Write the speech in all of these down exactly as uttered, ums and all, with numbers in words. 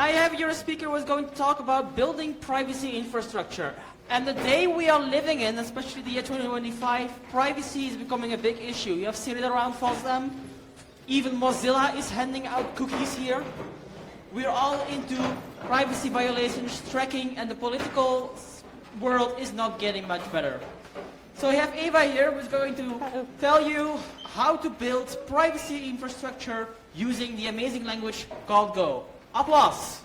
I have your speaker was going to talk about building privacy infrastructure. And the day we are living in, especially the year twenty twenty-five, privacy is becoming a big issue. You have seen it around FOSDEM. Even Mozilla is handing out cookies here. We're all into privacy violations, tracking, and the political world is not getting much better. So I have Eva here who's going to tell you how to build privacy infrastructure using the amazing language called Go. Applause.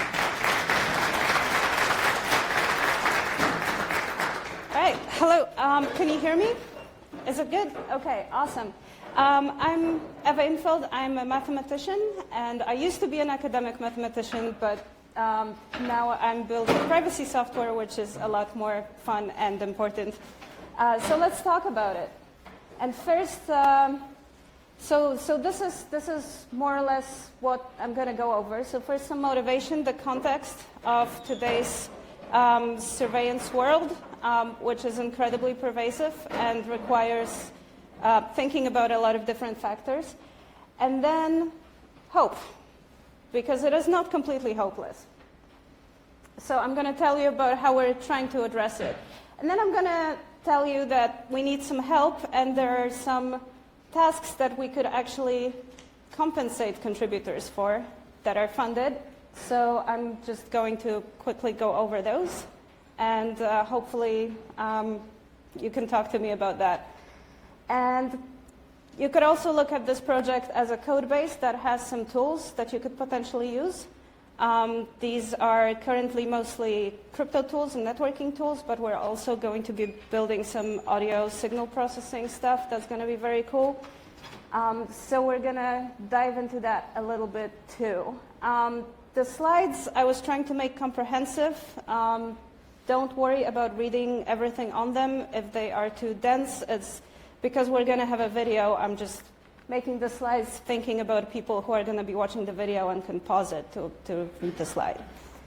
All right, hello, um, can you hear me? Is it good? Okay, awesome. Um, I'm Eva Infeld, I'm a mathematician, and I used to be an academic mathematician, but um, now I'm building privacy software, which is a lot more fun and important. Uh, so let's talk about it. And first, um, so, so this is, this is more or less what I'm going to go over. So first, some motivation, the context of today's um, surveillance world, um, which is incredibly pervasive and requires uh, thinking about a lot of different factors. And then hope, because it is not completely hopeless. So I'm going to tell you about how we're trying to address it. And then I'm going to tell you that we need some help, and there are some tasks that we could actually compensate contributors for that are funded. So I'm just going to quickly go over those, and uh, hopefully um, you can talk to me about that. And you could also look at this project as a code base that has some tools that you could potentially use. Um, these are currently mostly crypto tools and networking tools, but we're also going to be building some audio signal processing stuff that's going to be very cool. Um, so we're going to dive into that a little bit too. Um, the slides I was trying to make comprehensive. Um, don't worry about reading everything on them if they are too dense. It's because we're going to have a video. I'm just making the slides thinking about people who are going to be watching the video and can pause it to, to read the slide.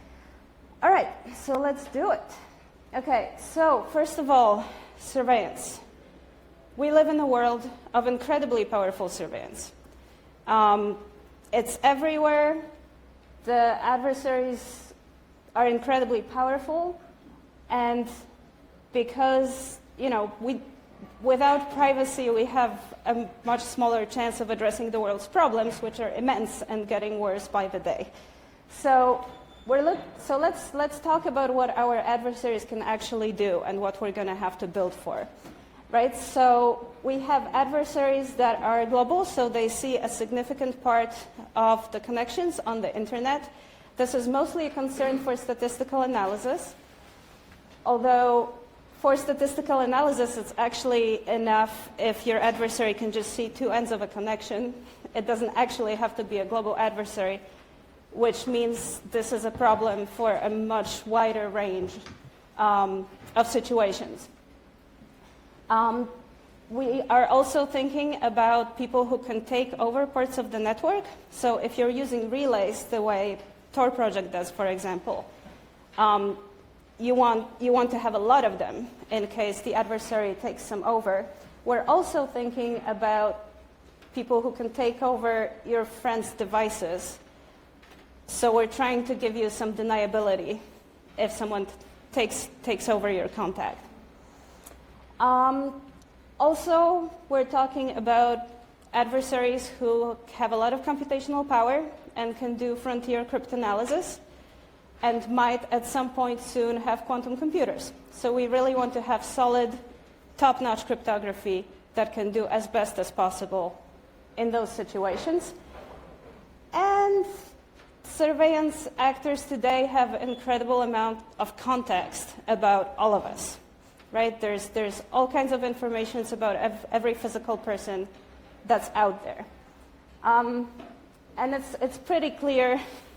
All right, so let's do it. Okay, so first of all, surveillance. We live in a world of incredibly powerful surveillance. Um, it's everywhere. The adversaries are incredibly powerful, and because, you know, we without privacy, we have a much smaller chance of addressing the world's problems, which are immense and getting worse by the day. So, we're look, so let's, let's talk about what our adversaries can actually do and what we're going to have to build for. Right? So we have adversaries that are global, so they see a significant part of the connections on the internet. This is mostly a concern for statistical analysis, although for statistical analysis, it's actually enough if your adversary can just see two ends of a connection. It doesn't actually have to be a global adversary, which means this is a problem for a much wider range um, of situations. Um, we are also thinking about people who can take over parts of the network. So if you're using relays the way Tor project does, for example, um, You want, you want to have a lot of them in case the adversary takes them over. We're also thinking about people who can take over your friends' devices. So we're trying to give you some deniability if someone takes, takes over your contact. Um, also, we're talking about adversaries who have a lot of computational power and can do frontier cryptanalysis, and might at some point soon have quantum computers. So we really want to have solid, top-notch cryptography that can do as best as possible in those situations. And surveillance actors today have an incredible amount of context about all of us, right? There's, there's all kinds of information about ev every physical person that's out there. Um, and it's, it's pretty clear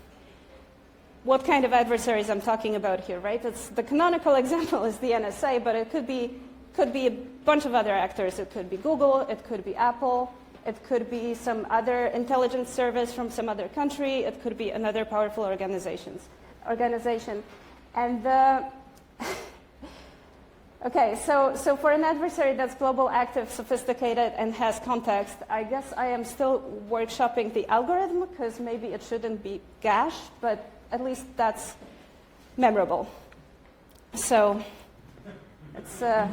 what kind of adversaries I'm talking about here, right? It's, the canonical example is the N S A, but it could be, could be a bunch of other actors. It could be Google, it could be Apple, it could be some other intelligence service from some other country, it could be another powerful organizations, organization. And the, okay, so, so for an adversary that's global, active, sophisticated, and has context, I guess I am still workshopping the algorithm, because maybe it shouldn't be Gash, but at least that's memorable. So it's uh,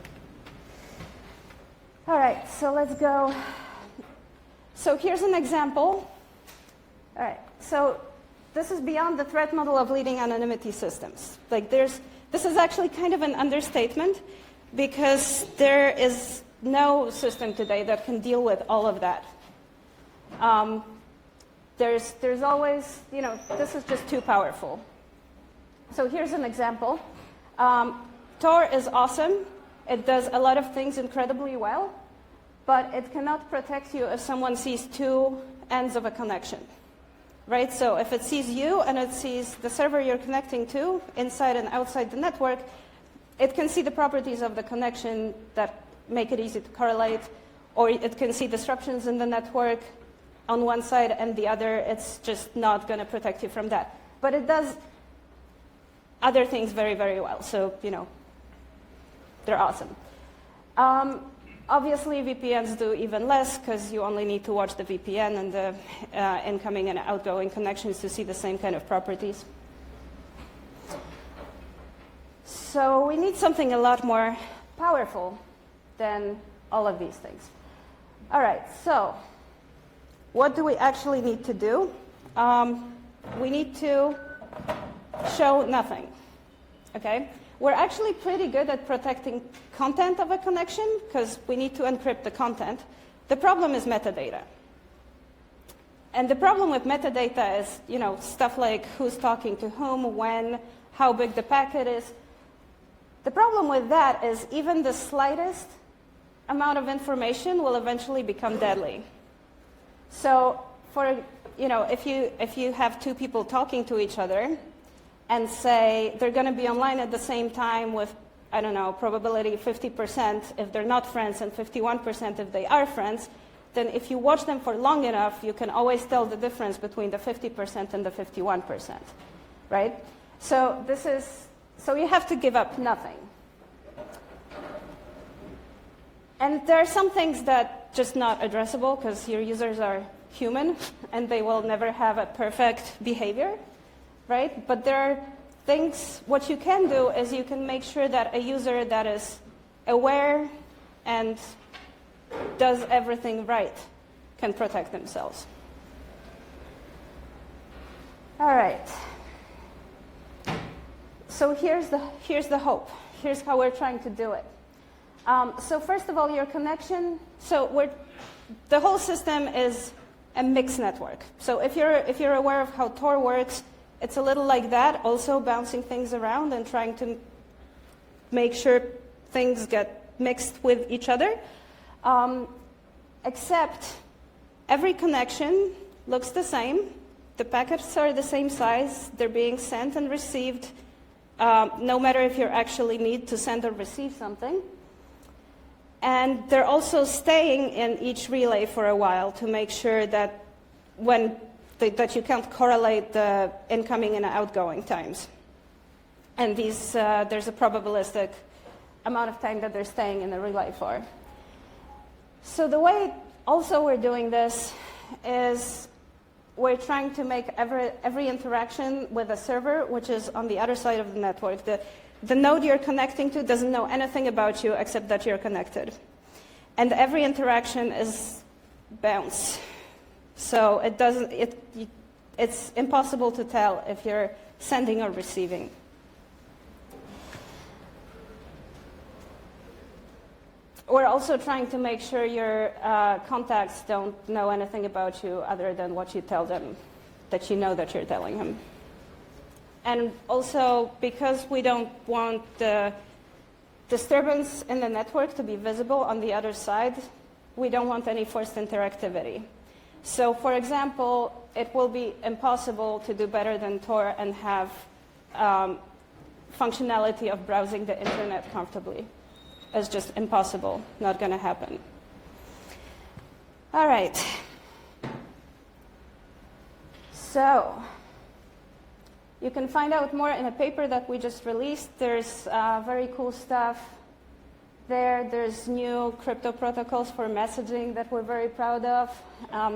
all right. So let's go. So here's an example. All right. So this is beyond the threat model of leading anonymity systems. Like there's, this is actually kind of an understatement because there is no system today that can deal with all of that. Um, there's, there's always, you know, this is just too powerful. So here's an example. Um, Tor is awesome. It does a lot of things incredibly well, but it cannot protect you if someone sees two ends of a connection. Right? So if it sees you and it sees the server you're connecting to inside and outside the network, it can see the properties of the connection that make it easy to correlate, or it can see disruptions in the network on one side and the other. It's just not going to protect you from that. But it does other things very, very well. So, you know, they're awesome. Um, Obviously, V P Ns do even less because you only need to watch the V P N and the uh, incoming and outgoing connections to see the same kind of properties. So we need something a lot more powerful than all of these things. All right, so what do we actually need to do? Um, we need to show nothing, okay? We're actually pretty good at protecting content of a connection because we need to encrypt the content. The problem is metadata. And the problem with metadata is, you know, stuff like who's talking to whom, when, how big the packet is. The problem with that is even the slightest amount of information will eventually become deadly. So for, you know, if you, if you have two people talking to each other, and say they're going to be online at the same time with, I don't know, probability fifty percent if they're not friends and fifty-one percent if they are friends, then if you watch them for long enough, you can always tell the difference between the fifty percent and the fifty-one percent, right? So this is, so you have to give up nothing. And there are some things that just not addressable because your users are human and they will never have a perfect behavior. Right? But there are things, what you can do is you can make sure that a user that is aware and does everything right can protect themselves. All right. So here's the, here's the hope. Here's how we're trying to do it. Um, so first of all, your connection, so we're, the whole system is a mixed network. So if you're, if you're aware of how Tor works, it's a little like that, also bouncing things around and trying to make sure things get mixed with each other. Um, except every connection looks the same. The packets are the same size. They're being sent and received, um, no matter if you actually need to send or receive something. And they're also staying in each relay for a while to make sure that when that you can't correlate the incoming and outgoing times. And these, uh, there's a probabilistic amount of time that they're staying in the relay for. So the way also we're doing this is we're trying to make every, every interaction with a server, which is on the other side of the network. The, the node you're connecting to doesn't know anything about you except that you're connected. And every interaction is bounce. So it doesn't, it, it's impossible to tell if you're sending or receiving. We're also trying to make sure your uh, contacts don't know anything about you other than what you tell them, that you know that you're telling them. And also, because we don't want the disturbance in the network to be visible on the other side, we don't want any forced interactivity. So, for example, it will be impossible to do better than Tor and have um, functionality of browsing the internet comfortably. It's just impossible, not going to happen. All right. So, you can find out more in a paper that we just released. There's uh, very cool stuff there. There's new crypto protocols for messaging that we're very proud of. Um,